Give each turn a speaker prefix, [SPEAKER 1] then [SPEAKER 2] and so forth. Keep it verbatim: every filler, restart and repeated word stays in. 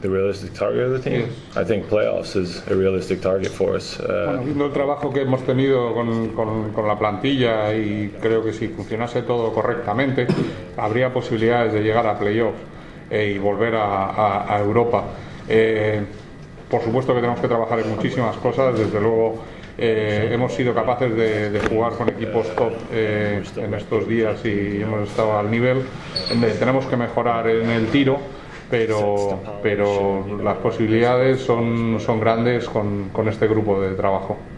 [SPEAKER 1] the realistic target of the team?
[SPEAKER 2] Yes.
[SPEAKER 1] I think playoffs is a realistic target for us. Uh,
[SPEAKER 2] Bueno, viendo el trabajo que hemos tenido con, con, con la plantilla, y creo que si funcionase todo correctamente habría posibilidades de llegar a playoffs eh, y volver a, a, a Europa. Eh, por supuesto que tenemos que trabajar en muchísimas cosas. Desde luego eh, hemos sido capaces de, de jugar con equipos top eh, en estos días y hemos estado al nivel. Eh, tenemos que mejorar en el tiro, pero, pero las posibilidades son, son grandes con, con este grupo de trabajo.